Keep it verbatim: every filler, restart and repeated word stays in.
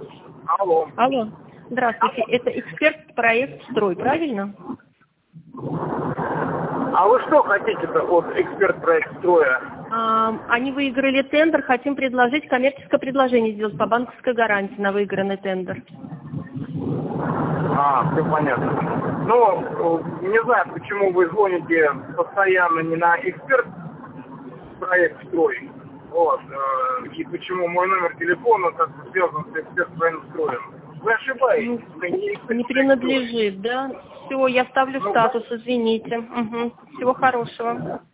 Алло. Алло. Здравствуйте. Это эксперт проект «Строй», правильно? А вы что хотите-то от эксперт проект строя? А, они выиграли тендер. Хотим предложить коммерческое предложение сделать по банковской гарантии на выигранный тендер. А, все понятно. Ну, не знаю, почему вы звоните постоянно не на эксперт проект строй. Вот. И почему мой номер телефона как бы связан с эксперт проект строем. Вы ошибаетесь. Ну, не, не принадлежит, да? Все, я ставлю ну, статус, извините. Угу. Всего хорошего.